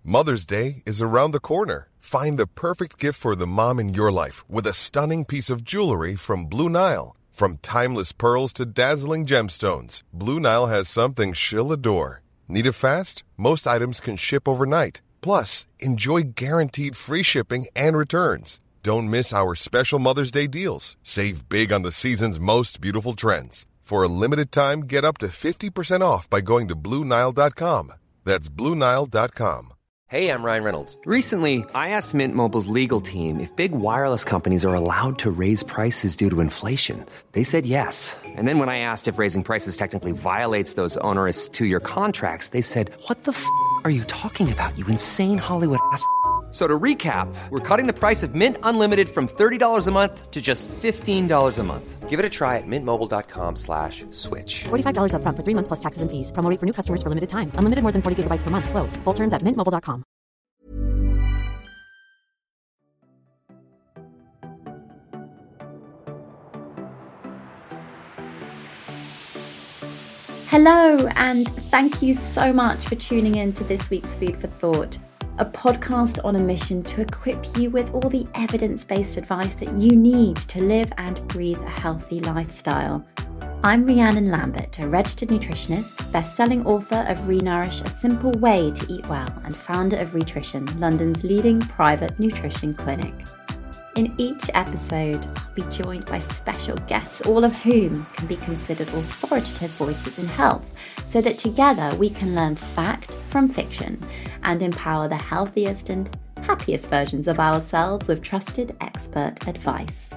Mother's Day is around the corner. Find the perfect gift for the mom in your life with a stunning piece of jewelry from Blue Nile. From timeless pearls to dazzling gemstones, Blue Nile has something she'll adore. Need it fast? Most items can ship overnight. Plus, enjoy guaranteed free shipping and returns. Don't miss our special Mother's Day deals. Save big on the season's most beautiful trends. For a limited time, get up to 50% off by going to BlueNile.com. That's BlueNile.com. Hey, I'm Ryan Reynolds. Recently, I asked Mint Mobile's legal team if big wireless companies are allowed to raise prices due to inflation. They said yes. And then when I asked if raising prices technically violates those onerous two-year contracts, they said, "What the f*** are you talking about, you insane Hollywood ass?" So to recap, we're cutting the price of Mint Unlimited from $30 a month to just $15 a month. Give it a try at mintmobile.com/switch. $45 up front for 3 months plus taxes and fees. Promo rate for new customers for limited time. Unlimited more than 40 gigabytes per month. Slows full terms at mintmobile.com. Hello, and thank you so much for tuning in to this week's Food for Thought, a podcast on a mission to equip you with all the evidence-based advice that you need to live and breathe a healthy lifestyle. I'm Rhiannon Lambert, a registered nutritionist, best-selling author of Renourish, A Simple Way to Eat Well, and founder of Rhitrition, London's leading private nutrition clinic. In each episode, I'll be joined by special guests, all of whom can be considered authoritative voices in health, so that together we can learn fact from fiction and empower the healthiest and happiest versions of ourselves with trusted expert advice.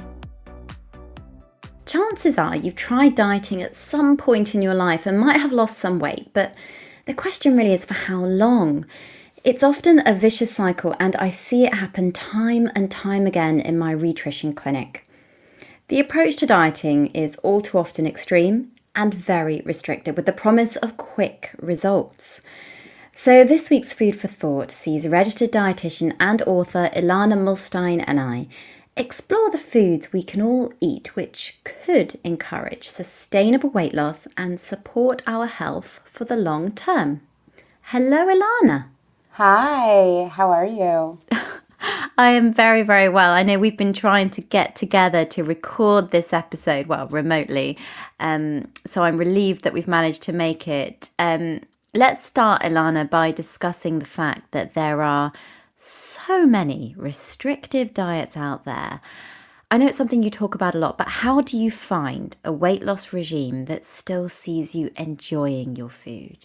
Chances are you've tried dieting at some point in your life and might have lost some weight, but the question really is for how long? It's often a vicious cycle, and I see it happen time and time again in my Rhitrition clinic. The approach to dieting is all too often extreme and very restricted, with the promise of quick results. So this week's Food for Thought sees registered dietitian and author Ilana Muhlstein and I explore the foods we can all eat which could encourage sustainable weight loss and support our health for the long term. Hello, Ilana. Hi, how are you? I am very, very well. I know we've been trying to get together to record this episode, well, remotely. So I'm relieved that we've managed to make it. Let's start, Ilana, by discussing the fact that there are so many restrictive diets out there. I know it's something you talk about a lot, but how do you find a weight loss regime that still sees you enjoying your food?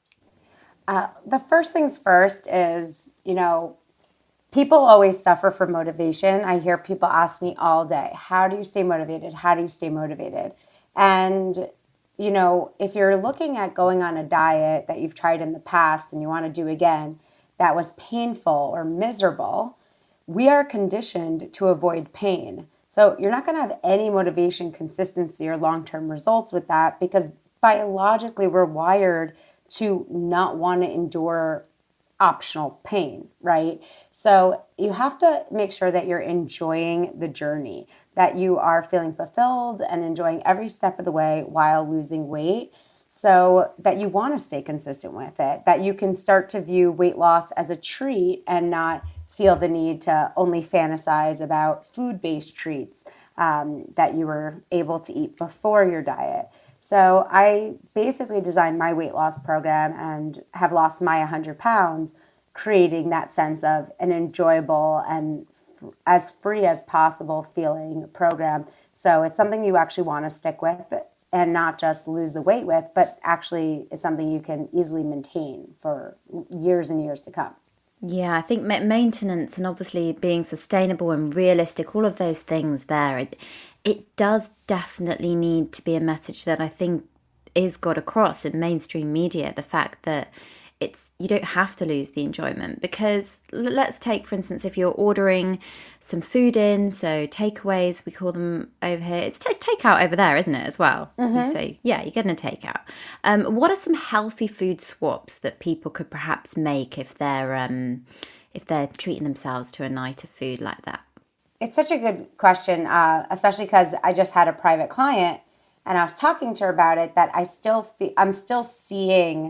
The first things first is, people always suffer from motivation. I hear people ask me all day, how do you stay motivated? How do you stay motivated? And, if you're looking at going on a diet that you've tried in the past and you want to do again, that was painful or miserable, we are conditioned to avoid pain. So you're not going to have any motivation, consistency, or long-term results with that because biologically we're wired to not want to endure optional pain, right? So you have to make sure that you're enjoying the journey, that you are feeling fulfilled and enjoying every step of the way while losing weight so that you want to stay consistent with it, that you can start to view weight loss as a treat and not feel the need to only fantasize about food-based treats that you were able to eat before your diet. So I basically designed my weight loss program and have lost my 100 pounds, creating that sense of an enjoyable and as free as possible feeling program. So it's something you actually want to stick with and not just lose the weight with, but actually is something you can easily maintain for years and years to come. Yeah, I think maintenance and obviously being sustainable and realistic, all of those things there, it does definitely need to be a message that I think is got across in mainstream media, the fact that you don't have to lose the enjoyment. Because let's take, for instance, if you're ordering some food in, so takeaways, we call them over here. It's takeout over there, isn't it, as well? Mm-hmm. You say, yeah, you're getting a takeout. What are some healthy food swaps that people could perhaps make if they're treating themselves to a night of food like that? It's such a good question, especially because I just had a private client and I was talking to her about it, that I'm still seeing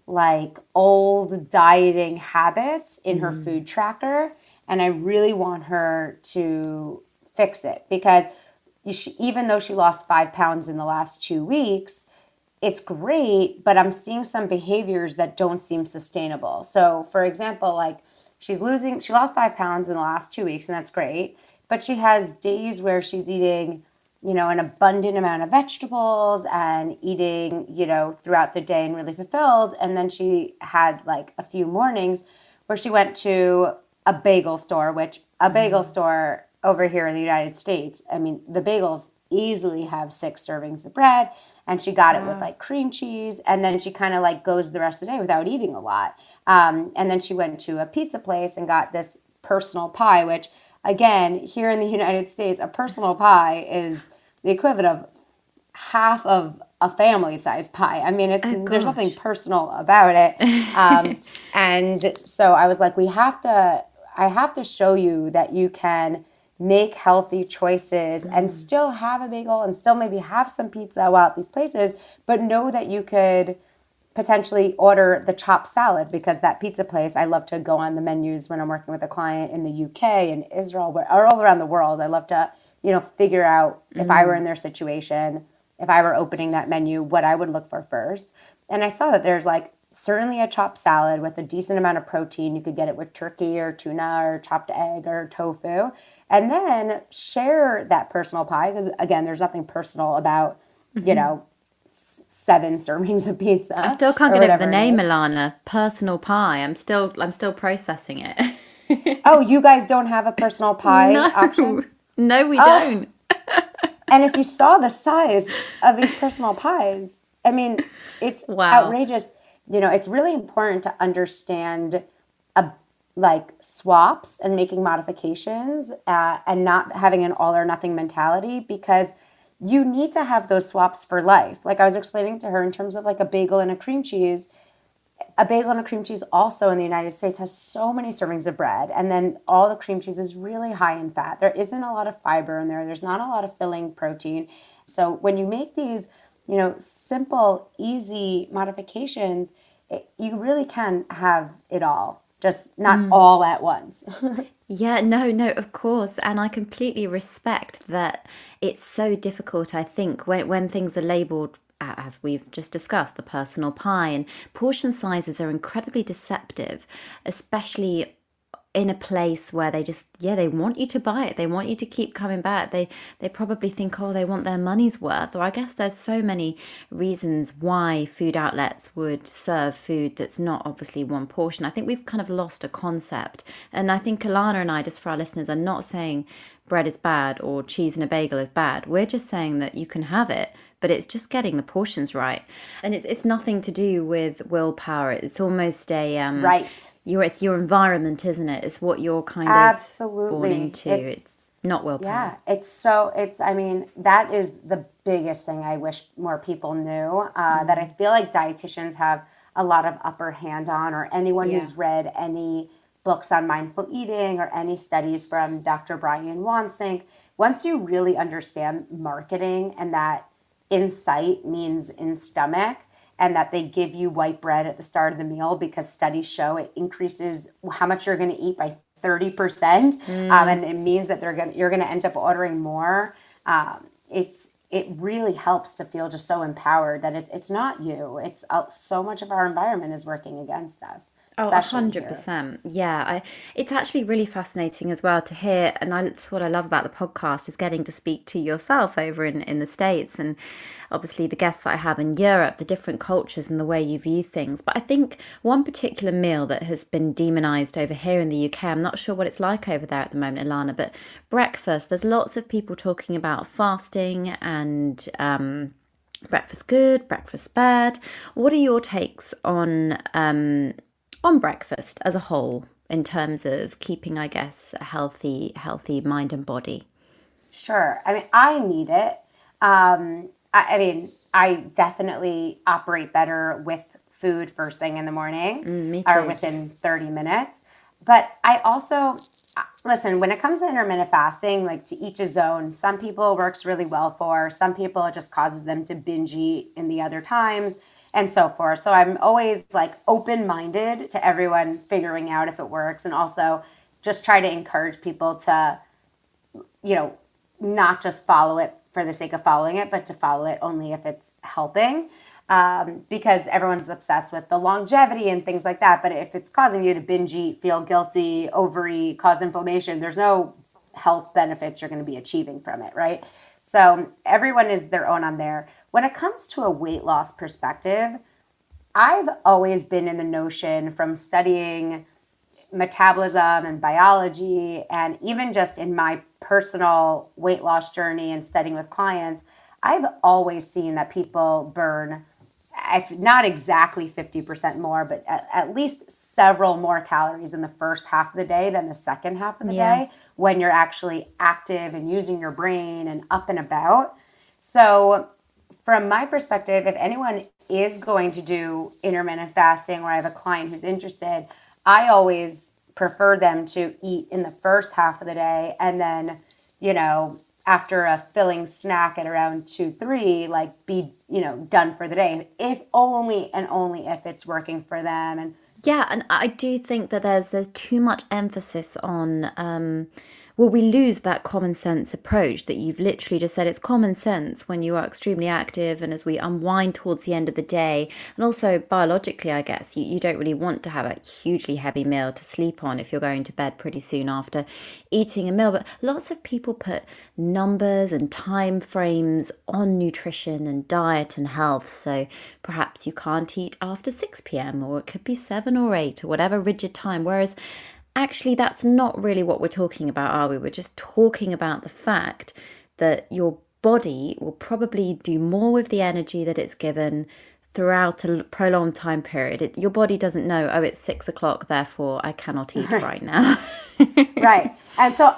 like old dieting habits in her food tracker. And I really want her to fix it because even though she lost 5 pounds in the last 2 weeks, it's great, but I'm seeing some behaviors that don't seem sustainable. So for example, like she lost 5 pounds in the last 2 weeks, and that's great. But she has days where she's eating, an abundant amount of vegetables and eating, throughout the day and really fulfilled. And then she had like a few mornings where she went to a bagel store, which a bagel store over here in the United States, I mean, the bagels easily have 6 servings of bread, and she got it with like cream cheese, and then she kind of like goes the rest of the day without eating a lot. And then she went to a pizza place and got this personal pie, which again, here in the United States, a personal pie is the equivalent of half of a family-sized pie. I mean, there's nothing personal about it. And so I was like, I have to show you that you can make healthy choices and still have a bagel and still maybe have some pizza while at these places, but know that you could potentially order the chopped salad, because that pizza place, I love to go on the menus when I'm working with a client in the UK and Israel, or all around the world. I love to, figure out if I were in their situation, if I were opening that menu, what I would look for first. And I saw that there's like certainly a chopped salad with a decent amount of protein. You could get it with turkey or tuna or chopped egg or tofu. And then share that personal pie, because again, there's nothing personal about, 7 servings of pizza. I still can't get over the name, Ilana. Personal pie. I'm still processing it. Oh, you guys don't have a personal pie option? No, we don't. And if you saw the size of these personal pies, I mean, it's outrageous. It's really important to understand like swaps and making modifications and not having an all or nothing mentality, because you need to have those swaps for life. Like I was explaining to her in terms of like a bagel and a cream cheese. A bagel and a cream cheese also in the United States has so many servings of bread. And then all the cream cheese is really high in fat. There isn't a lot of fiber in there. There's not a lot of filling protein. So when you make these, simple, easy modifications, you really can have it all, just not all at once. Yeah, no, of course. And I completely respect that it's so difficult, I think, when things are labelled, as we've just discussed, the personal pie, and portion sizes are incredibly deceptive, especially in a place where they want you to buy it. They want you to keep coming back. They probably think, they want their money's worth. Or I guess there's so many reasons why food outlets would serve food that's not obviously one portion. I think we've kind of lost a concept. And I think Ilana and I, just for our listeners, are not saying bread is bad or cheese in a bagel is bad. We're just saying that you can have it, but it's just getting the portions right. And it's nothing to do with willpower. It's almost a right. It's your environment, isn't it? It's what you're kind of born into. It's not willpower. Yeah, I mean, that is the biggest thing I wish more people knew, that I feel like dietitians have a lot of upper hand on, or anyone who's read any books on mindful eating or any studies from Dr. Brian Wansink. Once you really understand marketing and that insight means in stomach, and that they give you white bread at the start of the meal because studies show it increases how much you're going to eat by 30%, and it means that you're going to end up ordering more. It really helps to feel just so empowered that it's not you. It's so much of our environment is working against us. Oh, 100%. Yeah, it's actually really fascinating as well to hear, and that's what I love about the podcast, is getting to speak to yourself over in the States, and obviously the guests that I have in Europe, the different cultures and the way you view things. But I think one particular meal that has been demonized over here in the UK, I'm not sure what it's like over there at the moment, Ilana, but breakfast, there's lots of people talking about fasting and breakfast good, breakfast bad. What are your takes on breakfast as a whole, in terms of keeping, I guess, a healthy mind and body? Sure. I mean, I need it. I definitely operate better with food first thing in the morning, me too. Or within 30 minutes. But I also, listen, when it comes to intermittent fasting, like to each his own, some people it works really well for, some people it just causes them to binge eat in the other times. and so forth. So I'm always like open-minded to everyone figuring out if it works, and also just try to encourage people to, not just follow it for the sake of following it, but to follow it only if it's helping. Because everyone's obsessed with the longevity and things like that. But if it's causing you to binge eat, feel guilty, overeat, cause inflammation, there's no health benefits you're going to be achieving from it, right? So everyone is their own on there. When it comes to a weight loss perspective, I've always been in the notion from studying metabolism and biology, and even just in my personal weight loss journey and studying with clients, I've always seen that people burn, if not exactly 50% more, but at least several more calories in the first half of the day than the second half of the day when you're actually active and using your brain and up and about. So from my perspective, if anyone is going to do intermittent fasting, or I have a client who's interested, I always prefer them to eat in the first half of the day, and then, after a filling snack at around 2-3, like be, done for the day, if only if it's working for them. And yeah, and I do think that there's too much emphasis on, we lose that common sense approach that you've literally just said. It's common sense when you are extremely active and as we unwind towards the end of the day. And also biologically, I guess, you don't really want to have a hugely heavy meal to sleep on if you're going to bed pretty soon after eating a meal. But lots of people put numbers and time frames on nutrition and diet and health. So perhaps you can't eat after 6 p.m. or it could be 7 or 8 or whatever rigid time. Whereas actually, that's not really what we're talking about, are we? We're just talking about the fact that your body will probably do more with the energy that it's given throughout a prolonged time period. Your body doesn't know, it's 6 o'clock, therefore I cannot eat right now. Right. And so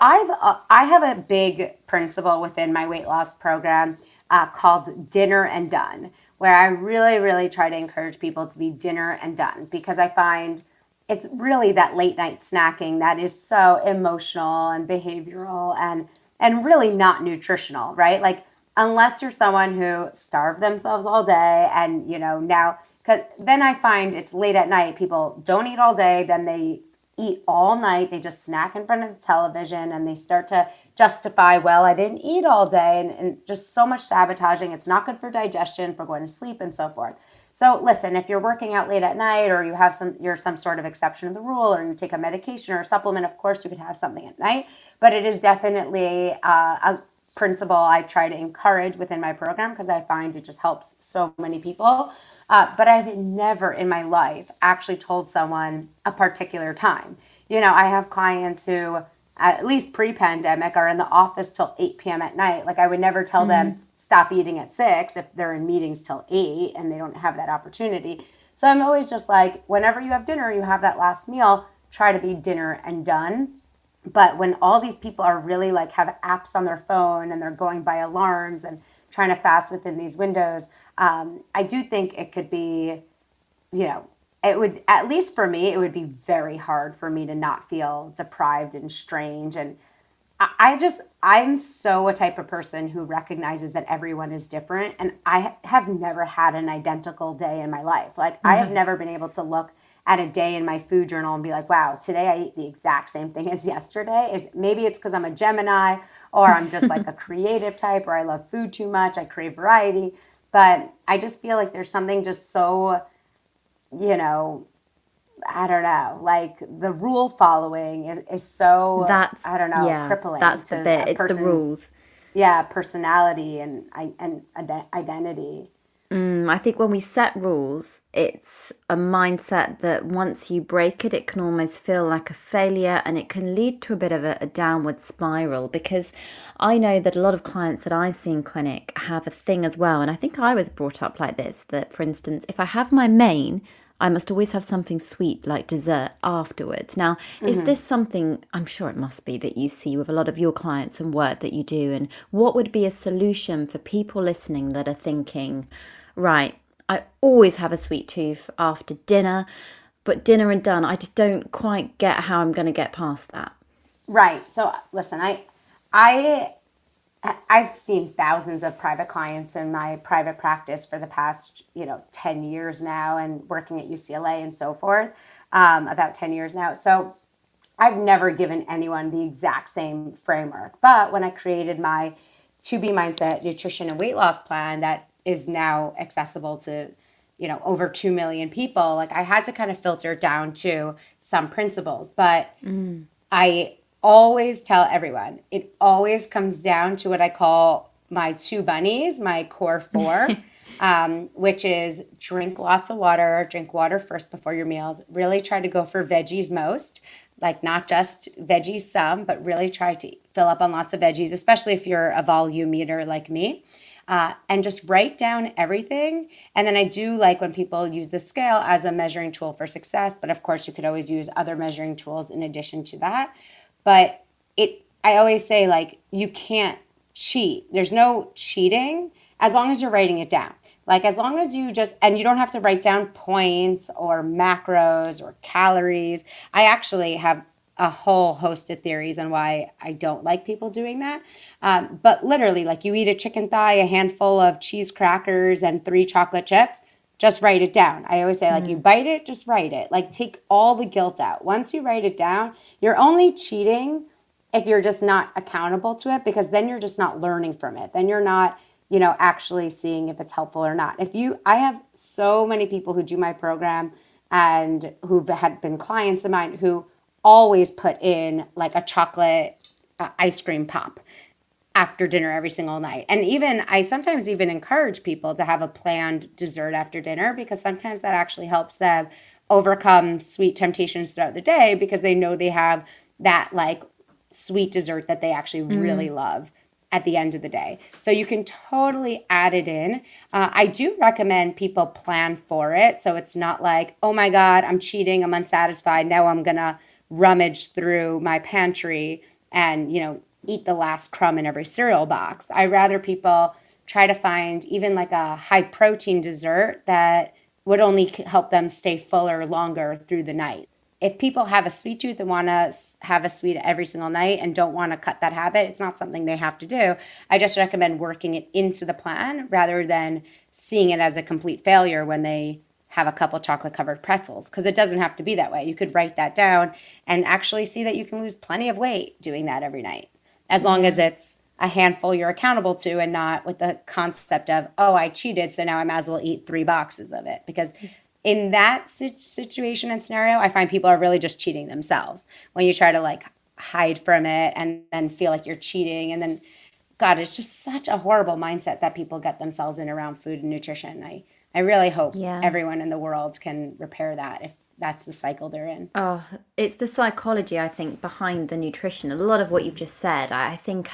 I have a big principle within my weight loss program called dinner and done, where I really, really try to encourage people to be dinner and done, because I find it's really that late night snacking that is so emotional and behavioral and really not nutritional, right? Like, unless you're someone who starved themselves all day and, now, because then I find it's late at night, people don't eat all day, then they eat all night, they just snack in front of the television and they start to justify, well, I didn't eat all day, and just so much sabotaging. It's not good for digestion, for going to sleep and so forth. So listen, if you're working out late at night, or you're some sort of exception to the rule, or you take a medication or a supplement, of course you could have something at night. But it is definitely a principle I try to encourage within my program, because I find it just helps so many people. But I've never in my life actually told someone a particular time. I have clients who, at least pre-pandemic, are in the office till 8 p.m. at night. Like, I would never tell them stop eating at 6 if they're in meetings till 8 and they don't have that opportunity. So I'm always just like, whenever you have dinner, you have that last meal, try to be dinner and done. But when all these people are really like have apps on their phone and they're going by alarms and trying to fast within these windows, I do think it could be, it would, at least for me, it would be very hard for me to not feel deprived and strange. And I'm so a type of person who recognizes that everyone is different. And I have never had an identical day in my life. Like, I have never been able to look at a day in my food journal and be like, wow, today I ate the exact same thing as yesterday. Maybe it's because I'm a Gemini, or I'm just like a creative type, or I love food too much. I crave variety. But I just feel like there's something just so, I don't know, like the rule following is so, crippling. That's the bit. It's the rules. Yeah, personality and identity. I think when we set rules, it's a mindset that once you break it, it can almost feel like a failure, and it can lead to a bit of a downward spiral. Because I know that a lot of clients that I see in clinic have a thing as well. And I think I was brought up like this, that, for instance, if I have my main, I must always have something sweet like dessert afterwards. Now, is this something, I'm sure it must be, that you see with a lot of your clients and work that you do? And what would be a solution for people listening that are thinking, right, I always have a sweet tooth after dinner, but dinner and done, I just don't quite get how I'm going to get past that. Right. So listen, I I've seen thousands of private clients in my private practice for the past, 10 years now, and working at UCLA and so forth, about 10 years now. So I've never given anyone the exact same framework. But when I created my 2B Mindset nutrition and weight loss plan that is now accessible to, over 2 million people, like I had to kind of filter it down to some principles. But I always tell everyone, it always comes down to what I call my 2 bunnies, my core 4, which is drink lots of water, drink water first before your meals, really try to go for veggies most, like not just veggies some, but really try to fill up on lots of veggies, especially if you're a volume eater like me. And just write down everything. And then I do like when people use the scale as a measuring tool for success, but of course you could always use other measuring tools in addition to that. But I always say, like, you can't cheat. There's no cheating as long as you're writing it down. Like, as long as and you don't have to write down points or macros or calories. I actually have a whole host of theories on why I don't like people doing that. But literally, like, you eat a chicken thigh, a handful of cheese crackers, and 3 chocolate chips, just write it down. I always say, like, you bite it, just write it. Like, take all the guilt out. Once you write it down, you're only cheating if you're just not accountable to it, because then you're just not learning from it. Then you're not, actually seeing if it's helpful or not. I have so many people who do my program and who had been clients of mine who always put in like a chocolate ice cream pop after dinner every single night. And I sometimes even encourage people to have a planned dessert after dinner, because sometimes that actually helps them overcome sweet temptations throughout the day, because they know they have that like sweet dessert that they actually really love at the end of the day. So you can totally add it in. I do recommend people plan for it. So it's not like, oh my God, I'm cheating, I'm unsatisfied, now I'm gonna rummage through my pantry and, eat the last crumb in every cereal box. I rather people try to find even like a high protein dessert that would only help them stay fuller longer through the night. If people have a sweet tooth and want to have a sweet every single night and don't want to cut that habit, it's not something they have to do. I just recommend working it into the plan rather than seeing it as a complete failure when they have a couple chocolate covered pretzels, because it doesn't have to be that way. You could write that down and actually see that you can lose plenty of weight doing that every night, as long as it's a handful you're accountable to and not with the concept of, oh, I cheated, so now I might as well eat 3 boxes of it. Because in that situation and scenario, I find people are really just cheating themselves when you try to like hide from it and then feel like you're cheating. And then, God, it's just such a horrible mindset that people get themselves in around food and nutrition. I really hope everyone in the world can repair that if that's the cycle they're in. Oh, it's the psychology, I think, behind the nutrition. A lot of what you've just said, I think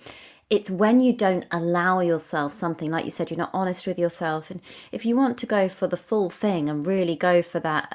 it's when you don't allow yourself something, like you said, you're not honest with yourself. And if you want to go for the full thing and really go for that,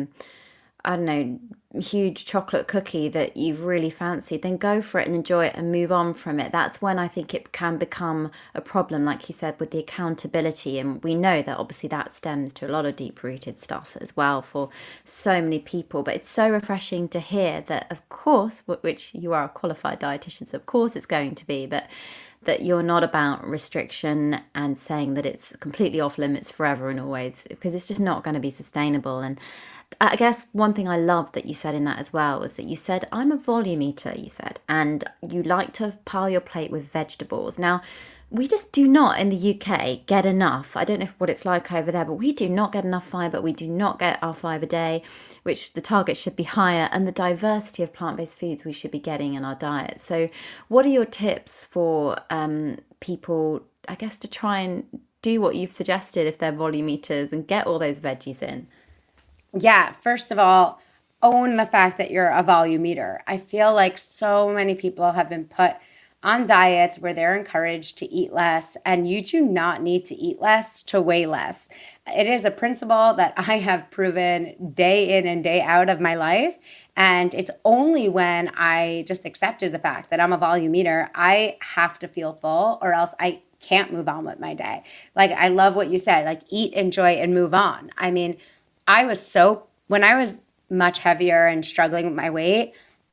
I don't know, huge chocolate cookie that you've really fancied, then go for it and enjoy it and move on from it. That's when I think it can become a problem, like you said, with the accountability. And we know that obviously that stems to a lot of deep-rooted stuff as well for so many people. But it's so refreshing to hear that, of course, which you are a qualified dietitian, so of course it's going to be, but that you're not about restriction and saying that it's completely off limits forever and always, because it's just not going to be sustainable. And I guess one thing I love that you said in that as well was that you said, I'm a volume eater, you said, and you like to pile your plate with vegetables. Now, we just do not in the UK get enough. I don't know what it's like over there, but we do not get enough fibre. We do not get our 5 a day, which the target should be higher, and the diversity of plant-based foods we should be getting in our diet. So what are your tips for people, I guess, to try and do what you've suggested if they're volume eaters and get all those veggies in? Yeah, first of all, own the fact that you're a volume eater. I feel like so many people have been put on diets where they're encouraged to eat less, and you do not need to eat less to weigh less. It is a principle that I have proven day in and day out of my life, and it's only when I just accepted the fact that I'm a volume eater, I have to feel full or else I can't move on with my day. Like, I love what you said, like eat, enjoy, and move on. I mean, when I was much heavier and struggling with my weight,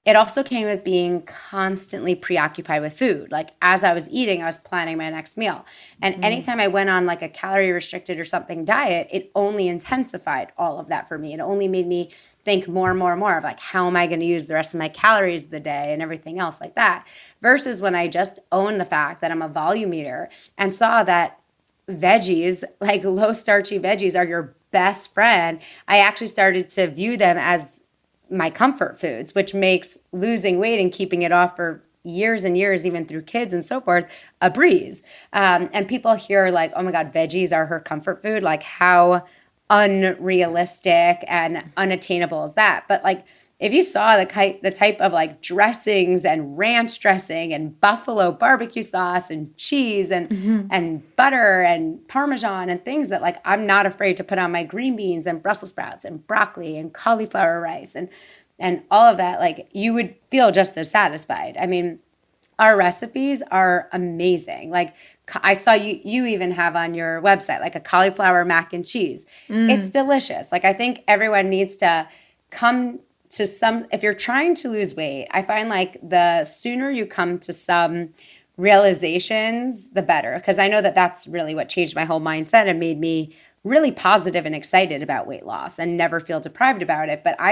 it also came with being constantly preoccupied with food. Like as I was eating, I was planning my next meal. And anytime I went on like a calorie restricted or something diet, it only intensified all of that for me. It only made me think more and more and more of like, how am I going to use the rest of my calories of the day and everything else like that? Versus when I just owned the fact that I'm a volume eater and saw that veggies, like low starchy veggies, are your best friend. I actually started to view them as my comfort foods, which makes losing weight and keeping it off for years and years, even through kids and so forth, a breeze. And people hear like, oh my God, veggies are her comfort food. Like how unrealistic and unattainable is that? But like, if you saw the type of like dressings and ranch dressing and buffalo barbecue sauce and cheese and butter and Parmesan and things that like I'm not afraid to put on my green beans and Brussels sprouts and broccoli and cauliflower rice and all of that, like you would feel just as satisfied. I mean, our recipes are amazing. Like I saw you even have on your website like a cauliflower mac and cheese. It's delicious. Like I think everyone needs to come to some, if you're trying to lose weight, I find like the sooner you come to some realizations, the better. Because I know that that's really what changed my whole mindset and made me really positive and excited about weight loss and never feel deprived about it. But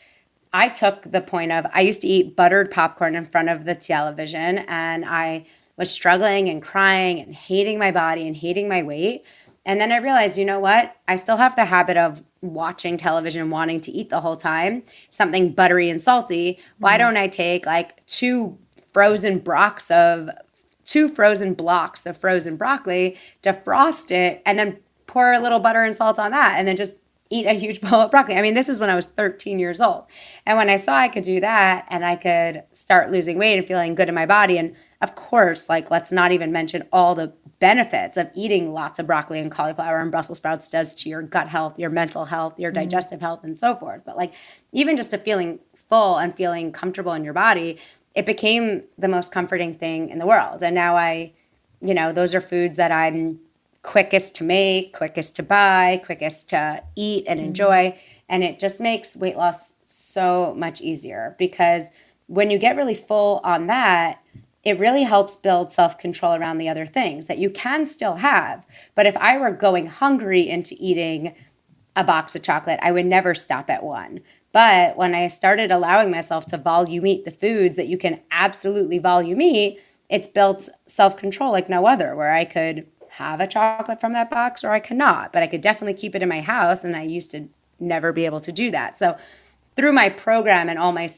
I took the point of, I used to eat buttered popcorn in front of the television and I was struggling and crying and hating my body and hating my weight. And then I realized, you know what? I still have the habit of watching television and wanting to eat the whole time, something buttery and salty. Why don't I take like two frozen blocks of frozen broccoli, defrost it, and then pour a little butter and salt on that, and then just eat a huge bowl of broccoli. I mean, this is when I was 13 years old. And when I saw I could do that and I could start losing weight and feeling good in my body, and of course, like let's not even mention all the benefits of eating lots of broccoli and cauliflower and Brussels sprouts does to your gut health, your mental health, your digestive health, and so forth. But like even just a feeling full and feeling comfortable in your body, it became the most comforting thing in the world. And now those are foods that I'm quickest to make, quickest to buy, quickest to eat and enjoy. And it just makes weight loss so much easier because when you get really full on that, it really helps build self-control around the other things that you can still have. But if I were going hungry into eating a box of chocolate, I would never stop at one. But when I started allowing myself to volume eat the foods that you can absolutely volume eat, it's built self-control like no other, where I could have a chocolate from that box or I could not. But I could definitely keep it in my house, and I used to never be able to do that. So through my program and all my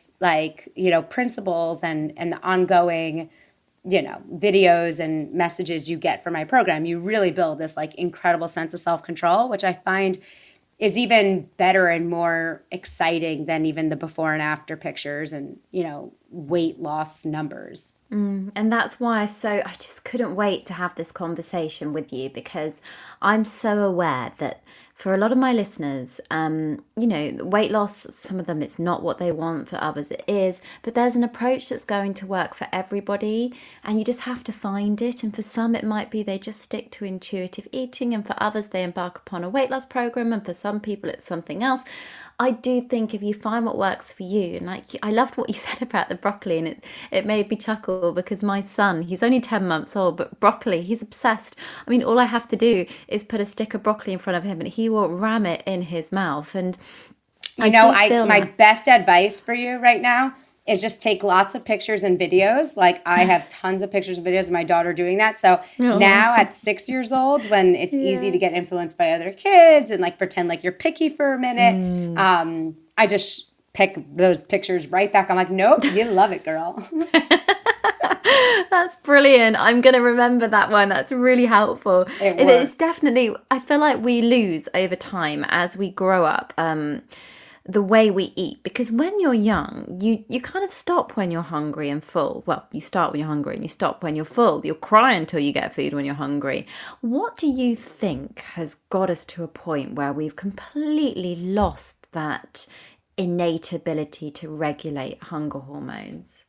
principles and the ongoing videos and messages you get from my program, you really build this like incredible sense of self-control, which I find is even better and more exciting than even the before and after pictures and weight loss numbers. And that's why I just couldn't wait to have this conversation with you, because I'm so aware that for a lot of my listeners, weight loss, some of them it's not what they want, for others it is, but there's an approach that's going to work for everybody and you just have to find it. And for some it might be they just stick to intuitive eating, and for others they embark upon a weight loss program, and for some people it's something else. I do think if you find what works for you, and like I loved what you said about the broccoli, and it made me chuckle because my son, he's only 10 months old, but broccoli, he's obsessed. I mean, all I have to do is put a stick of broccoli in front of him and he will ram it in his mouth. And my best advice for you right now is just take lots of pictures and videos. Like I have tons of pictures and videos of my daughter doing that. So now at 6 years old, when it's easy to get influenced by other kids and like pretend like you're picky for a minute, I just pick those pictures right back. I'm like, nope, you love it, girl. That's brilliant. I'm going to remember that one. That's really helpful. It's definitely, I feel like we lose over time as we grow up. The way we eat, because when you're young, you kind of stop when you're hungry and full. Well, you start when you're hungry and you stop when you're full. You'll cry until you get food when you're hungry. What do you think has got us to a point where we've completely lost that innate ability to regulate hunger hormones?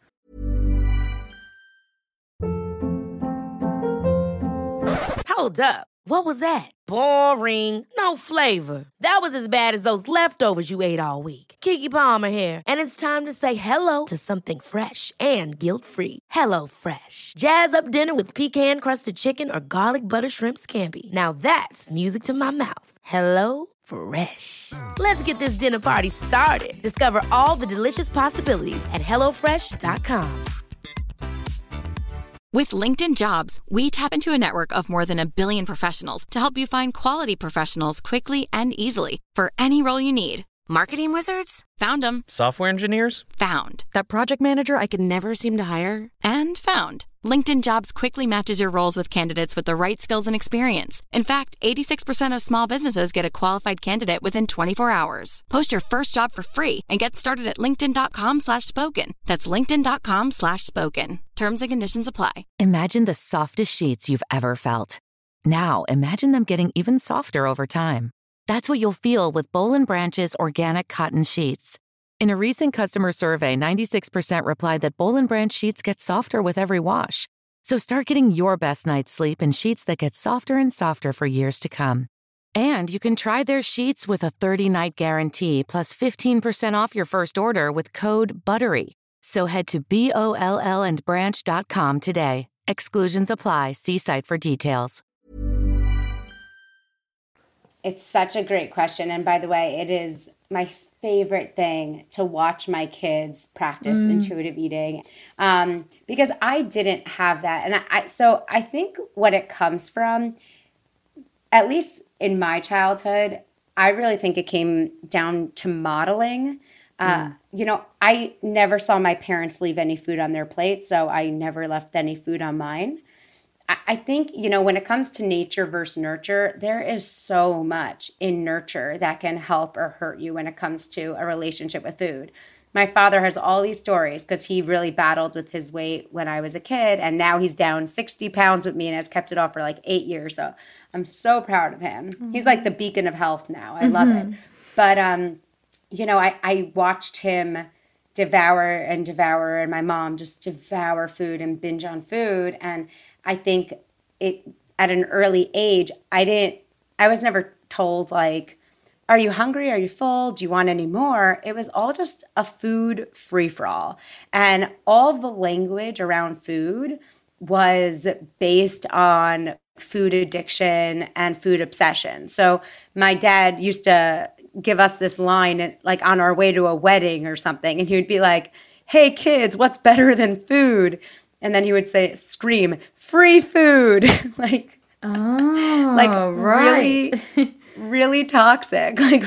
Hold up. What was that? Boring. No flavor. That was as bad as those leftovers you ate all week. Keke Palmer here, and it's time to say hello to something fresh and guilt-free. Hello Fresh. Jazz up dinner with pecan-crusted chicken or garlic butter shrimp scampi. Now that's music to my mouth. Hello Fresh. Let's get this dinner party started. Discover all the delicious possibilities at hellofresh.com. With LinkedIn Jobs, we tap into a network of more than 1 billion professionals to help you find quality professionals quickly and easily for any role you need. Marketing wizards? Found them. Software engineers? Found. That project manager I could never seem to hire? And found. LinkedIn Jobs quickly matches your roles with candidates with the right skills and experience. In fact, 86% of small businesses get a qualified candidate within 24 hours. Post your first job for free and get started at linkedin.com/spoken. That's linkedin.com/spoken. Terms and conditions apply. Imagine the softest sheets you've ever felt. Now, imagine them getting even softer over time. That's what you'll feel with Boll & Branch's organic cotton sheets. In a recent customer survey, 96% replied that Boll & Branch sheets get softer with every wash. So start getting your best night's sleep in sheets that get softer and softer for years to come. And you can try their sheets with a 30-night guarantee plus 15% off your first order with code BUTTERY. So head to BOLLandbranch.com today. Exclusions apply. See site for details. It's such a great question. And by the way, it is my favorite thing to watch my kids practice intuitive eating, because I didn't have that. And so I think what it comes from, at least in my childhood, I really think it came down to modeling. You know, I never saw my parents leave any food on their plate, so I never left any food on mine. I think, you know, when it comes to nature versus nurture, there is so much in nurture that can help or hurt you when it comes to a relationship with food. My father has all these stories because he really battled with his weight when I was a kid, and now he's down 60 pounds with me and has kept it off for like 8 years. So I'm so proud of him. He's like the beacon of health now. I love it. But, you know, I watched him devour, and my mom just devour food and binge on food. And I think it at an early age, I was never told like, are you hungry? Are you full? Do you want any more? It was all just a food free-for-all. And all the language around food was based on food addiction and food obsession. So my dad used to give us this line like on our way to a wedding or something. And he would be like, hey kids, what's better than food? And then he would scream, free food. like right. really toxic, like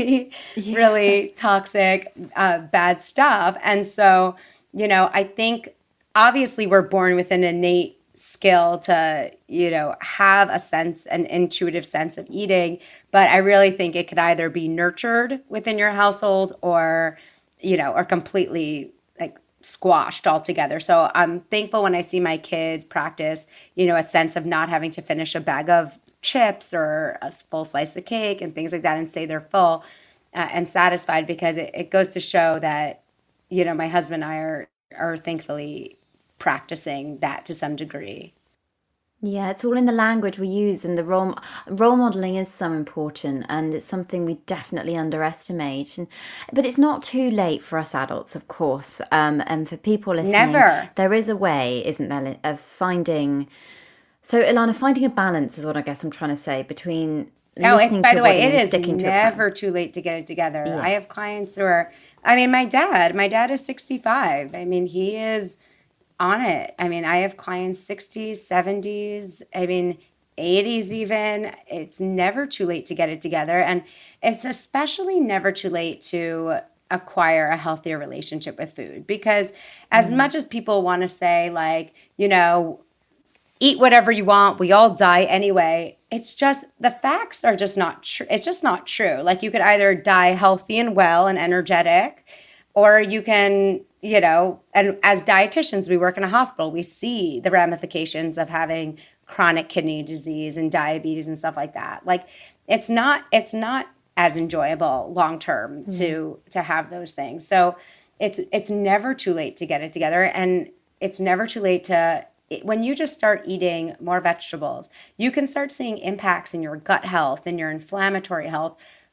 really toxic, bad stuff. And so, you know, I think obviously we're born with an innate skill to, you know, have an intuitive sense of eating. But I really think it could either be nurtured within your household or, you know, or completely like squashed altogether. So I'm thankful when I see my kids practice, you know, a sense of not having to finish a bag of chips or a full slice of cake and things like that and say they're full and satisfied, because it goes to show that, you know, my husband and I are thankfully practicing that to some degree. Yeah, it's all in the language we use, and the role modeling is so important, and it's something we definitely underestimate. But it's not too late for us adults, of course, and for people listening. Never. There is a way, isn't there, of finding... So, Ilana, finding a balance is what I guess I'm trying to say between listening by to the your way, body it and is sticking to a never plan. too late to get it together. Yeah. I have clients who are, I mean, my dad is 65. I mean, he is on it. I mean, I have clients 60s, 70s, I mean, 80s even. It's never too late to get it together. And it's especially never too late to acquire a healthier relationship with food. Because as much as people want to say, like, you know, eat whatever you want, we all die anyway, it's just, the facts are just not true. It's just not true. Like, you could either die healthy and well and energetic, or you can, you know, and as dietitians, we work in a hospital, we see the ramifications of having chronic kidney disease and diabetes and stuff like that. Like, it's not as enjoyable long term to have those things. So it's never too late to get it together, and it's never too late to, when you just start eating more vegetables, you can start seeing impacts in your gut health and your inflammatory health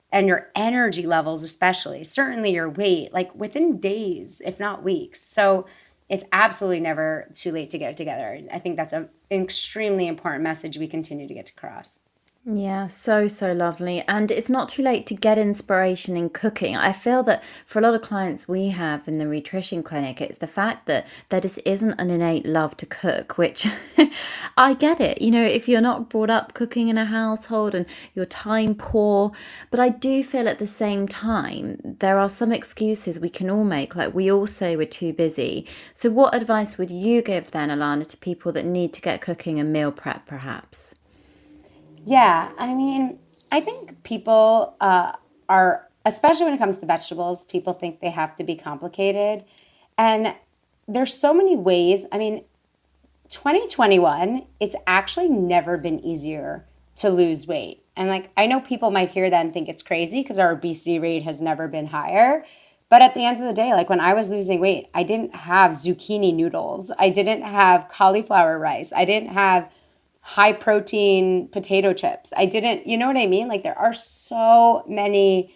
and your energy levels, especially, certainly your weight, like within days, if not weeks. So it's absolutely never too late to get it together. I think that's an extremely important message we continue to get across. Yeah, so lovely. And it's not too late to get inspiration in cooking. I feel that for a lot of clients we have in the Rhitrition Clinic, it's the fact that there just isn't an innate love to cook, which I get it. You know, if you're not brought up cooking in a household and you're time poor, but I do feel at the same time, there are some excuses we can all make, like we all say we're too busy. So what advice would you give then, Alana, to people that need to get cooking and meal prep perhaps? Yeah, I mean, I think people are, especially when it comes to vegetables, people think they have to be complicated. And there's so many ways. I mean, 2021, it's actually never been easier to lose weight. And like, I know people might hear that and think it's crazy because our obesity rate has never been higher. But at the end of the day, like when I was losing weight, I didn't have zucchini noodles. I didn't have cauliflower rice. I didn't have high protein potato chips. I didn't, you know what I mean? Like there are so many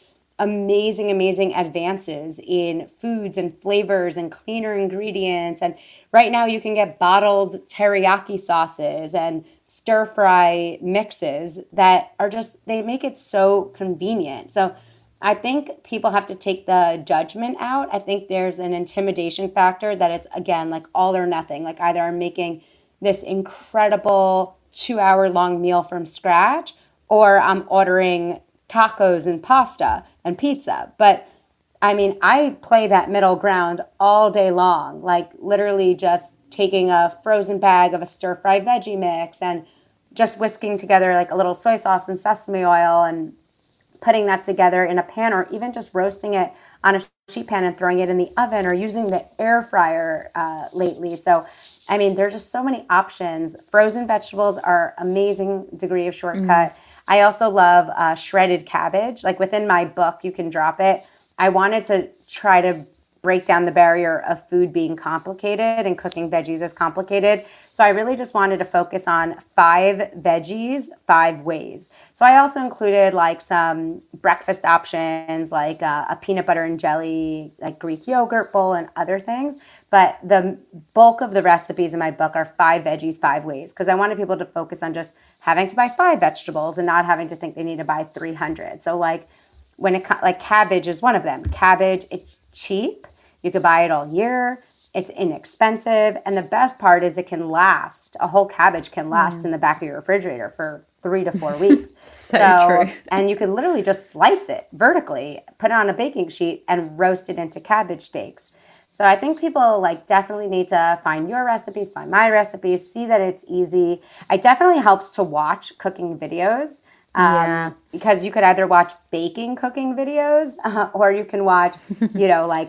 amazing advances in foods and flavors and cleaner ingredients. And right now you can get bottled teriyaki sauces and stir fry mixes that are just, they make it so convenient. So I think people have to take the judgment out. I think there's an intimidation factor that it's, again, like all or nothing. Like either I'm making this incredible 2-hour-long meal from scratch, or I'm ordering tacos and pasta and pizza. But I mean, I play that middle ground all day long, like literally just taking a frozen bag of a stir-fried veggie mix and just whisking together like a little soy sauce and sesame oil and putting that together in a pan, or even just roasting it on a sheet pan and throwing it in the oven, or using the air fryer lately. So, I mean, there's just so many options. Frozen vegetables are amazing degree of shortcut. I also love shredded cabbage. Like within my book, You Can Drop It, I wanted to try to break down the barrier of food being complicated and cooking veggies is complicated. So I really just wanted to focus on 5 veggies, 5 ways. So I also included like some breakfast options, like a peanut butter and jelly, like Greek yogurt bowl and other things. But the bulk of the recipes in my book are 5 veggies, 5 ways, because I wanted people to focus on just having to buy 5 vegetables and not having to think they need to buy 300. So like when it like cabbage is one of them. Cabbage, it's cheap. You could buy it all year. It's inexpensive. And the best part is it can last. A whole cabbage can last in the back of your refrigerator for 3 to 4 weeks. So true. And you can literally just slice it vertically, put it on a baking sheet, and roast it into cabbage steaks. So I think people like definitely need to find your recipes, find my recipes, see that it's easy. It definitely helps to watch cooking videos. Because you could either watch baking cooking videos or you can watch, you know, like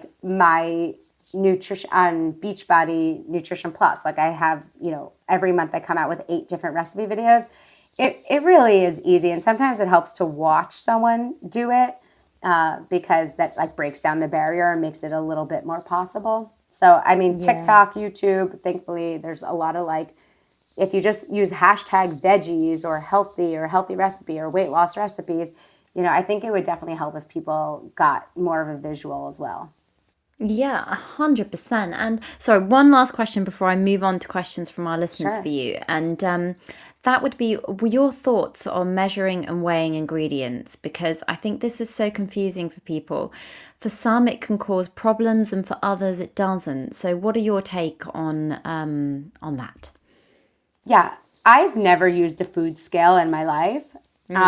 my nutrition on Beachbody Nutrition Plus. Like I have, you know, every month I come out with 8 different recipe videos. It really is easy. And sometimes it helps to watch someone do it because that like breaks down the barrier and makes it a little bit more possible. So, I mean, TikTok, YouTube, thankfully there's a lot of like, if you just use hashtag veggies or healthy recipe or weight loss recipes, you know, I think it would definitely help if people got more of a visual as well. Yeah, 100%. And sorry, one last question before I move on to questions from our listeners for you. And that would be your thoughts on measuring and weighing ingredients, because I think this is so confusing for people. For some, it can cause problems, and for others, it doesn't. So what are your take on that? Yeah, I've never used a food scale in my life.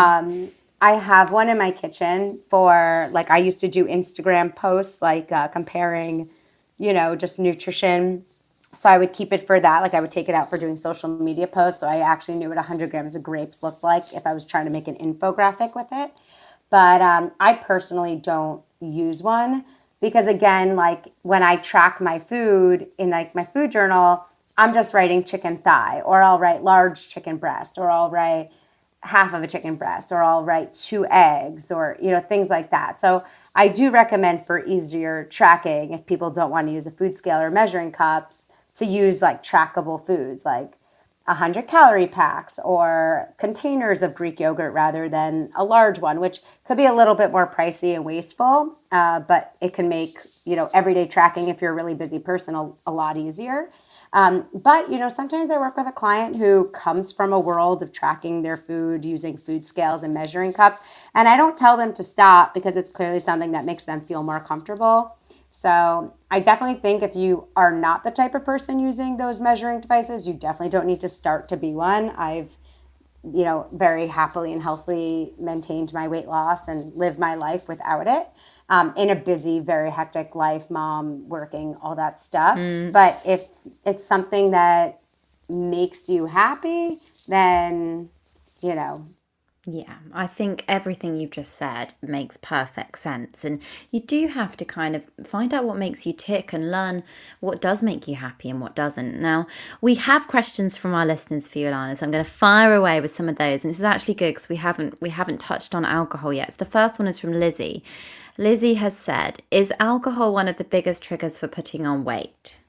I have one in my kitchen for, like, I used to do Instagram posts, like comparing, you know, just nutrition. So I would keep it for that. Like I would take it out for doing social media posts. So I actually knew what 100 grams of grapes looked like if I was trying to make an infographic with it. But I personally don't use one because, again, like when I track my food in like my food journal, I'm just writing chicken thigh, or I'll write large chicken breast, or I'll write half of a chicken breast, or I'll write 2 eggs, or, you know, things like that. So I do recommend for easier tracking, if people don't want to use a food scale or measuring cups, to use like trackable foods like 100 calorie packs or containers of Greek yogurt rather than a large one, which could be a little bit more pricey and wasteful, but it can make, everyday tracking, if you're a really busy person, a lot easier. But, sometimes I work with a client who comes from a world of tracking their food using food scales and measuring cups. And I don't tell them to stop because it's clearly something that makes them feel more comfortable. So I definitely think if you are not the type of person using those measuring devices, you definitely don't need to start to be one. I've, very happily and healthily maintained my weight loss and lived my life without it. In a busy, very hectic life, mom, working, all that stuff. But if it's something that makes you happy, then, Yeah, I think everything you've just said makes perfect sense. And you do have to kind of find out what makes you tick and learn what does make you happy and what doesn't. Now, we have questions from our listeners for you, Ilana, so I'm going to fire away with some of those. And this is actually good because we haven't touched on alcohol yet. So the first one is from Lizzie. Lizzie has said, is alcohol one of the biggest triggers for putting on weight?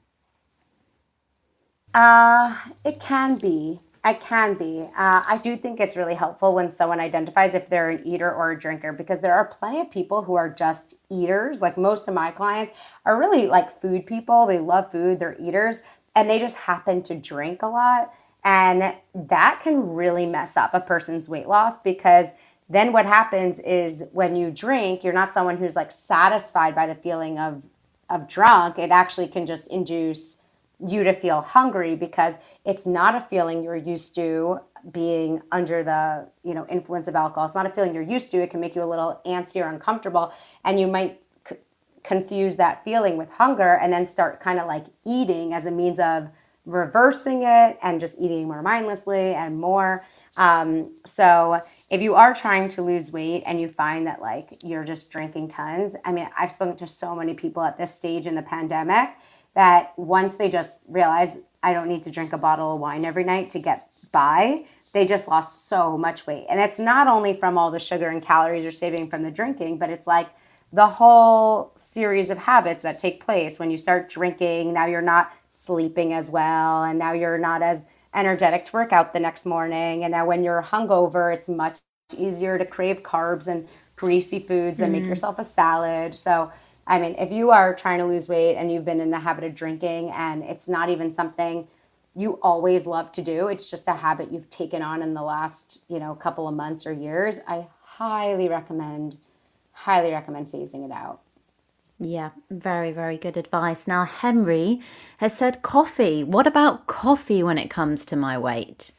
It can be. It can be. I do think it's really helpful when someone identifies if they're an eater or a drinker, because there are plenty of people who are just eaters. Like most of my clients are really like food people. They love food, they're eaters, and they just happen to drink a lot. And that can really mess up a person's weight loss, because then what happens is when you drink, you're not someone who's like satisfied by the feeling of drunk. It actually can just induce you to feel hungry, because it's not a feeling you're used to being under the influence of alcohol. It's not a feeling you're used to. It can make you a little antsy or uncomfortable, and you might confuse that feeling with hunger and then start kind of like eating as a means of reversing it and just eating more mindlessly and more. So if you are trying to lose weight and you find that like you're just drinking tons, I mean, I've spoken to so many people at this stage in the pandemic that once they just realize I don't need to drink a bottle of wine every night to get by, they just lost so much weight. And it's not only from all the sugar and calories you're saving from the drinking, but it's like the whole series of habits that take place when you start drinking. Now you're not sleeping as well, and now you're not as energetic to work out the next morning. And now when you're hungover, it's much easier to crave carbs and greasy foods and make yourself a salad. So I mean, if you are trying to lose weight and you've been in the habit of drinking and it's not even something you always love to do, it's just a habit you've taken on in the last, couple of months or years, I highly recommend phasing it out. Yeah, very, very good advice. Now, Henry has said coffee. What about coffee when it comes to my weight?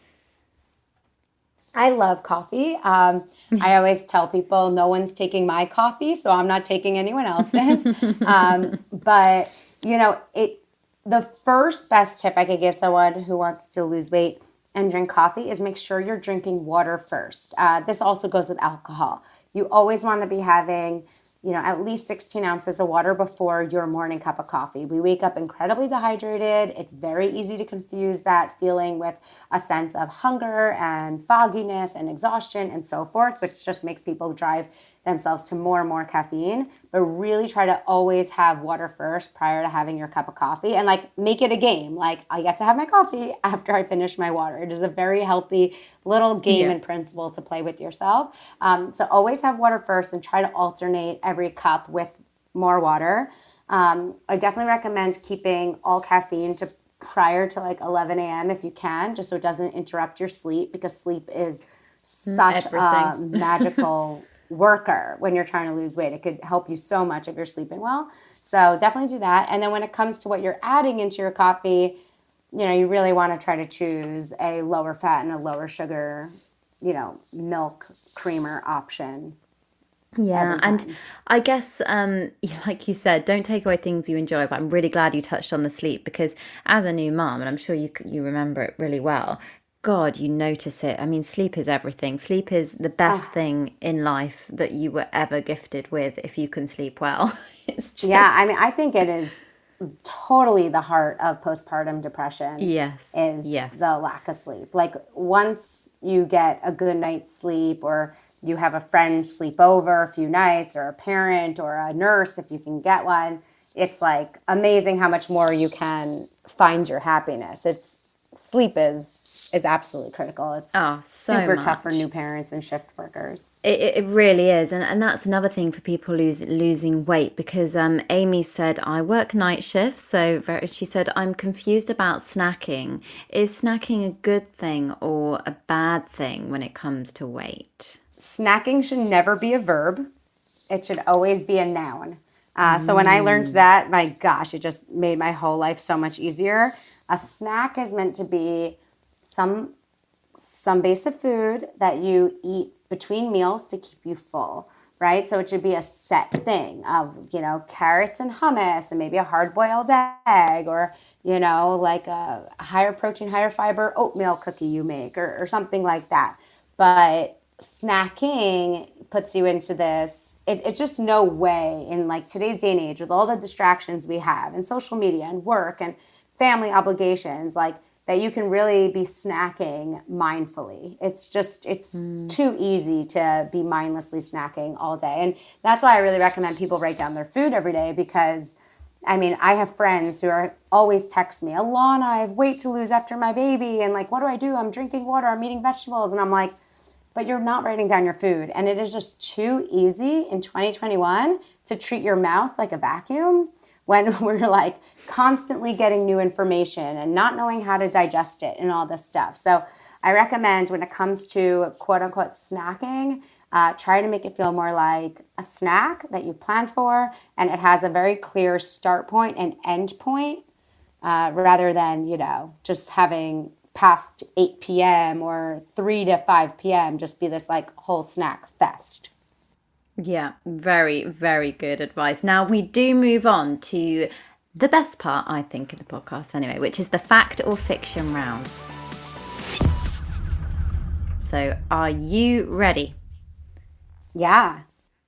I love coffee. I always tell people no one's taking my coffee, so I'm not taking anyone else's. But, the first best tip I could give someone who wants to lose weight and drink coffee is make sure you're drinking water first. This also goes with alcohol. You always want to be having at least 16 ounces of water before your morning cup of coffee. We wake up incredibly dehydrated. It's very easy to confuse that feeling with a sense of hunger and fogginess and exhaustion and so forth, which just makes people drive themselves to more and more caffeine. But really try to always have water first prior to having your cup of coffee, and like make it a game. Like, I get to have my coffee after I finish my water. It is a very healthy little game and principle to play with yourself. So always have water first and try to alternate every cup with more water. I definitely recommend keeping all caffeine to prior to like 11 a.m. if you can, just so it doesn't interrupt your sleep, because sleep is such a magical worker when you're trying to lose weight. It could help you so much if you're sleeping well. So definitely do that. And then when it comes to what you're adding into your coffee, you really want to try to choose a lower fat and a lower sugar, milk creamer option. Yeah, and I guess, like you said, don't take away things you enjoy, but I'm really glad you touched on the sleep, because as a new mom, and I'm sure you remember it really well, God, you notice it. I mean, sleep is everything. Sleep is the best thing in life that you were ever gifted with if you can sleep well. It's just... Yeah, I mean, I think it is totally the heart of postpartum depression. Yes. The lack of sleep. Like, once you get a good night's sleep, or you have a friend sleep over a few nights, or a parent or a nurse if you can get one, it's like amazing how much more you can find your happiness. Sleep is is absolutely critical. It's so super tough much for new parents and shift workers. It really is. And that's another thing for people losing weight, because Amy said, I work night shifts. So she said, I'm confused about snacking. Is snacking a good thing or a bad thing when it comes to weight? Snacking should never be a verb. It should always be a noun. So when I learned that, my gosh, it just made my whole life so much easier. A snack is meant to be some base of food that you eat between meals to keep you full, right? So it should be a set thing of, carrots and hummus and maybe a hard-boiled egg, or, like a higher protein, higher fiber oatmeal cookie you make, or something like that. But snacking puts you into this, it's just no way in like today's day and age with all the distractions we have and social media and work and family obligations, like that you can really be snacking mindfully. It's too easy to be mindlessly snacking all day. And that's why I really recommend people write down their food every day, because I have friends who are always text me, Alana, I have weight to lose after my baby. And like, what do? I'm drinking water, I'm eating vegetables. And I'm like, but you're not writing down your food. And it is just too easy in 2021 to treat your mouth like a vacuum when we're like constantly getting new information and not knowing how to digest it and all this stuff. So I recommend when it comes to quote unquote snacking, try to make it feel more like a snack that you plan for, and it has a very clear start point and end point, rather than, just having past 8 p.m. or 3 to 5 p.m. just be this like whole snack fest. Yeah, very, very good advice. Now we do move on to the best part, I think, of the podcast anyway, which is the fact or fiction round. So are you ready? Yeah.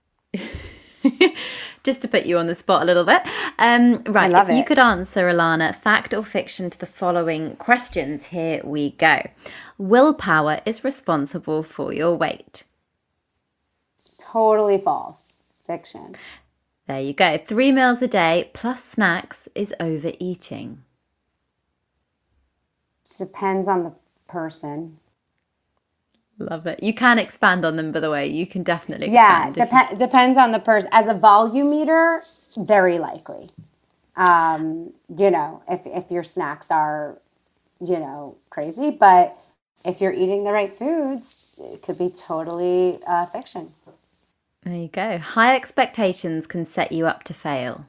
Just to put you on the spot a little bit. Right, if you could answer, Alana, fact or fiction to the following questions, here we go. Willpower is responsible for your weight. Totally false. Fiction. There you go. 3 meals a day plus snacks is overeating. Depends on the person. Love it. You can expand on them, by the way. You can definitely expand. Yeah, depends on the person. As a volume eater, very likely. If your snacks are, crazy. But if you're eating the right foods, it could be totally fiction. There you go. High expectations can set you up to fail.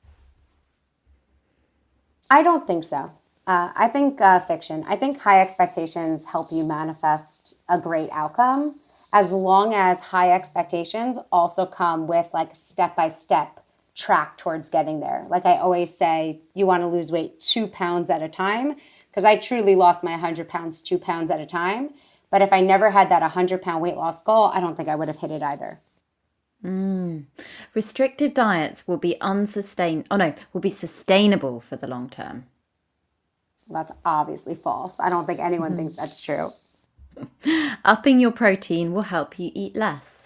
I don't think so. I think fiction. I think high expectations help you manifest a great outcome, as long as high expectations also come with like step-by-step track towards getting there. Like I always say, you want to lose weight 2 pounds at a time, because I truly lost my 100 pounds 2 pounds at a time. But if I never had that 100-pound weight loss goal, I don't think I would have hit it either. Restrictive diets will be sustainable for the long term. That's obviously false. I don't think anyone thinks that's true. Upping your protein will help you eat less.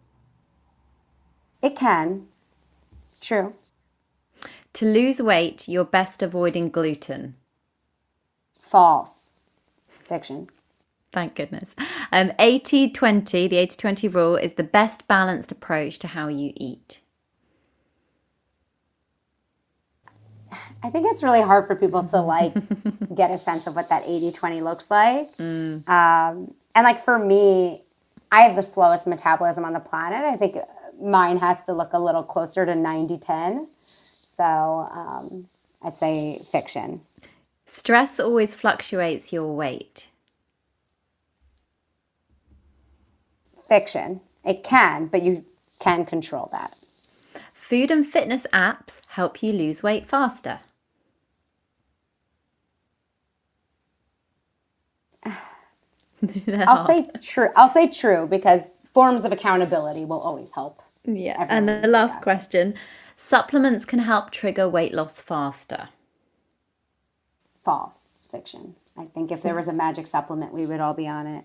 It can. True. To lose weight, you're best avoiding gluten. False. Fiction. Thank goodness. 80-20, the 80-20 rule is the best balanced approach to how you eat. I think it's really hard for people to get a sense of what that 80-20 looks like. And like for me, I have the slowest metabolism on the planet. I think mine has to look a little closer to 90-10. So I'd say fiction. Stress always fluctuates your weight. Fiction. It can, but you can control that. Food and fitness apps help you lose weight faster. I'll say true. I'll say true, because forms of accountability will always help. Yeah. And the last question, supplements can help trigger weight loss faster. False. Fiction. I think if there was a magic supplement, we would all be on it.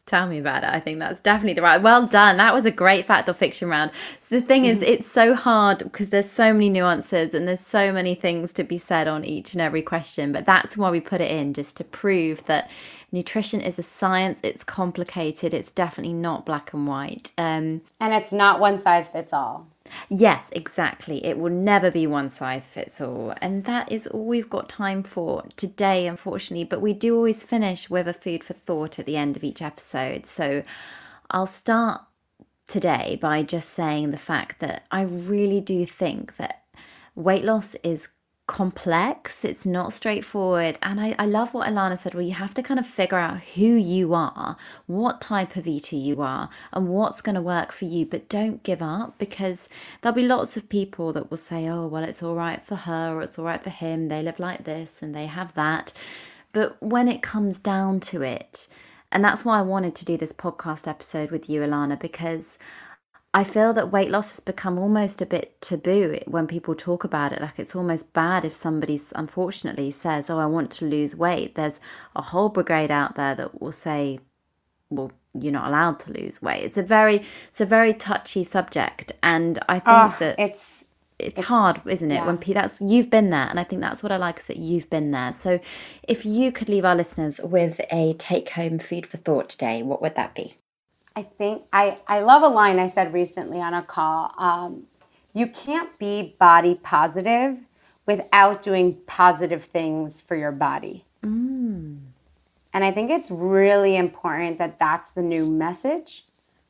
Tell me about it. I think that's definitely the right. Well done. That was a great fact or fiction round. So the thing is, it's so hard because there's so many nuances and there's so many things to be said on each and every question. But that's why we put it in, just to prove that nutrition is a science. It's complicated. It's definitely not black and white. And it's not one size fits all. Yes, exactly. It will never be one size fits all. And that is all we've got time for today, unfortunately. But we do always finish with a food for thought at the end of each episode. So I'll start today by just saying the fact that I really do think that weight loss is complex. It's not straightforward. And I love what Ilana said. Well, you have to kind of figure out who you are, what type of eater you are, and what's going to work for you. But don't give up, because there'll be lots of people that will say, oh, well, it's all right for her or it's all right for him. They live like this and they have that. But when it comes down to it, and that's why I wanted to do this podcast episode with you, Ilana, because I feel that weight loss has become almost a bit taboo when people talk about it. Like, it's almost bad if somebody unfortunately says, oh, I want to lose weight. There's a whole brigade out there that will say, well, you're not allowed to lose weight. It's a very touchy subject. And I think that it's hard, isn't it? Yeah. When you've been there. And I think that's what I like, is that you've been there. So if you could leave our listeners with a take-home food for thought today, what would that be? I think I love a line I said recently on a call. You can't be body positive without doing positive things for your body. And I think it's really important that that's the new message,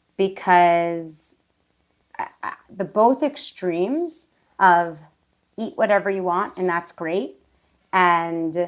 because the both extremes of eat whatever you want and that's great, and,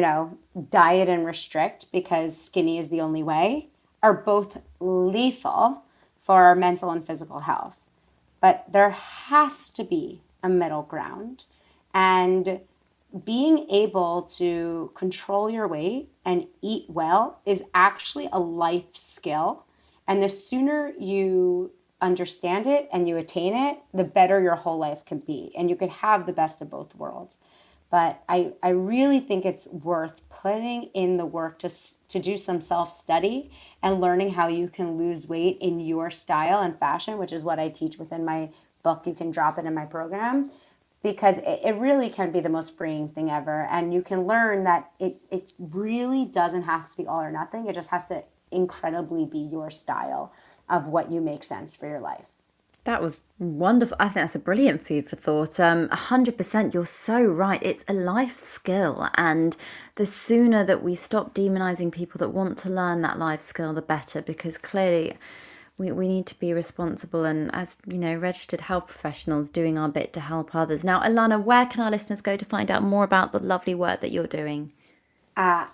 diet and restrict because skinny is the only way, are both lethal for our mental and physical health. But there has to be a middle ground. And being able to control your weight and eat well is actually a life skill. And the sooner you understand it and you attain it, the better your whole life can be. And you could have the best of both worlds. But I really think it's worth putting in the work to do some self-study and learning how you can lose weight in your style and fashion, which is what I teach within my book. You can drop it in my program, because it really can be the most freeing thing ever. And you can learn that it really doesn't have to be all or nothing. It just has to incredibly be your style of what you make sense for your life. That was wonderful. I think that's a brilliant food for thought. 100%, you're so right. It's a life skill. And the sooner that we stop demonizing people that want to learn that life skill, the better, because clearly we need to be responsible and, as registered health professionals, doing our bit to help others. Now, Ilana, where can our listeners go to find out more about the lovely work that you're doing? At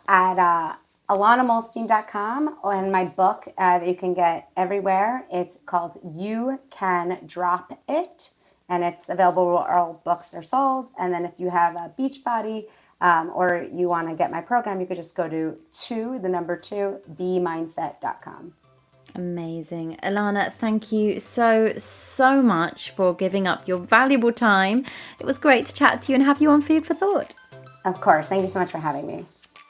AlanaMolstein.com, and my book that you can get everywhere. It's called You Can Drop It, and it's available where all books are sold. And then if you have a Beachbody or you want to get my program, you could just go to 2BeMindset.com. Amazing. Ilana, thank you so much for giving up your valuable time. It was great to chat to you and have you on Food for Thought. Of course. Thank you so much for having me.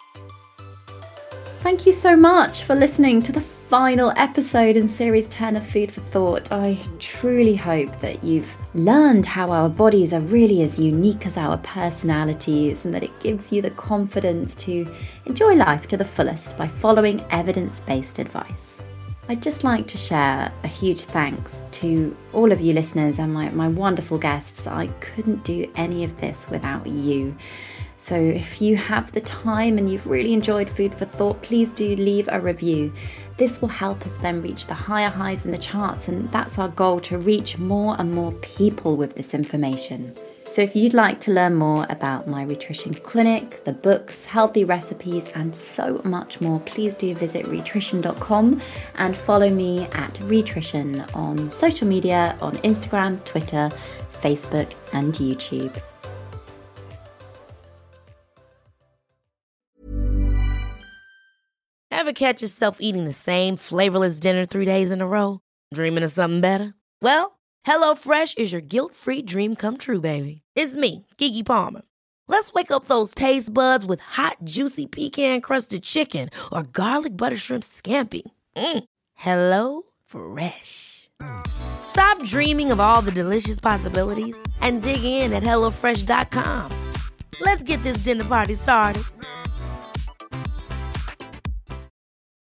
Thank you so much for listening to the final episode in Series 10 of Food for Thought. I truly hope that you've learned how our bodies are really as unique as our personalities, and that it gives you the confidence to enjoy life to the fullest by following evidence-based advice. I'd just like to share a huge thanks to all of you listeners and my wonderful guests. I couldn't do any of this without you. So if you have the time and you've really enjoyed Food for Thought, please do leave a review. This will help us then reach the higher highs in the charts, and that's our goal, to reach more and more people with this information. So if you'd like to learn more about my Rhitrition clinic, the books, healthy recipes, and so much more, please do visit rhitrition.com and follow me at Rhitrition on social media, on Instagram, Twitter, Facebook, and YouTube. Ever catch yourself eating the same flavorless dinner 3 days in a row? Dreaming of something better? Well, HelloFresh is your guilt-free dream come true, baby. It's me, Keke Palmer. Let's wake up those taste buds with hot, juicy pecan-crusted chicken or garlic butter shrimp scampi. Hello Fresh. Stop dreaming of all the delicious possibilities and dig in at HelloFresh.com. Let's get this dinner party started.